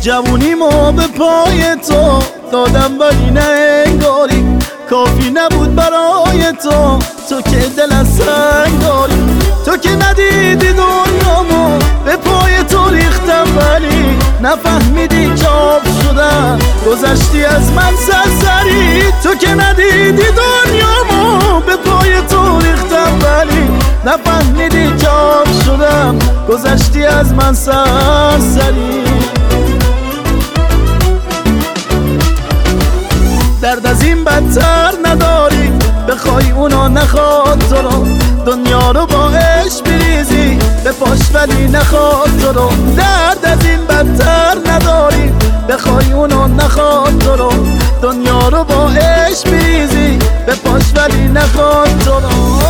جوونیمو به پای تو دادم ولی نه انگاری کافی نبود برای تو. تو که دل از سنگ داری، تو که ندیدی دنیامو به پای تو ریختم ولی نفهمیدی که آب شدم گذشتی از من سرسری. تو که ندیدی دنیامو به پای تو ریختم ولی نفهمیدی که آب شدم گذشتی از من سرسری. درد از این بدتر نداری، بخوای اونا نخواد تو رو، دنیا رو با عشق بریزی به پاش ولی نخواد تو رو. درد از این بدتر نداری، بخوای اونا نخواد تو رو، دنیا رو با عشق بریزی به پاش ولی نخواد تو رو.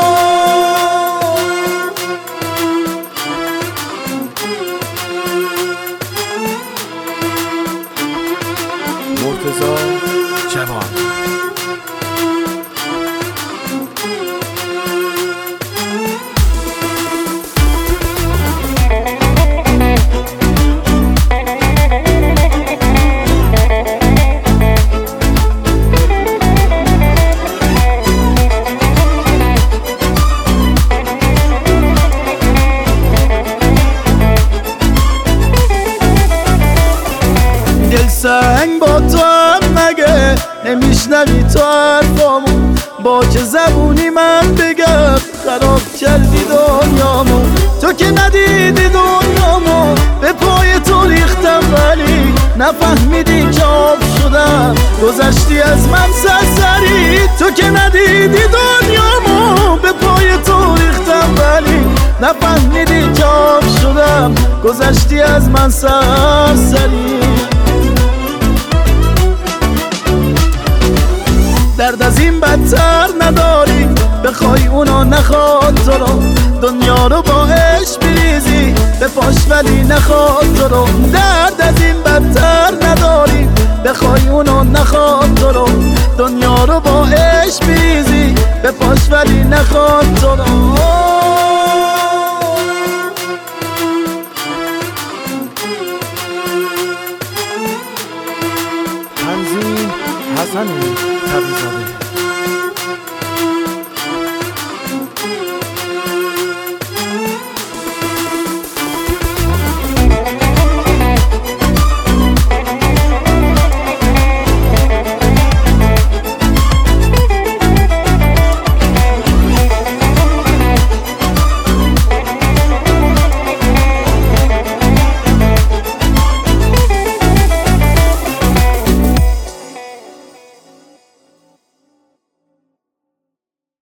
مرتضی جوان. دل سنگ با تو هم مگه نمیشنوی تو حرفامو؟ با چه زبونی من بگم خراب کردی دنیامو؟ تو که ندیدی دنیامو به پای تو ریختم ولی نفهمیدی که آب شدم گذشتی از من سرسری. تو که ندیدی دنیامو به پای تو ریختم ولی نفهمیدی که آب شدم گذشتی از من سرسری. درد از این بدتر نداری، بخوای اونا نخواد تو رو، دنیا رو با عشق بریزی به پاش ولی نخواد تو رو. درد از این بدتر نداری، بخوای اونا نخواد تو رو، دنیا رو با عشق بریزی به پاش ولی نخواد تو رو. تنظیم حسن تبریزاده.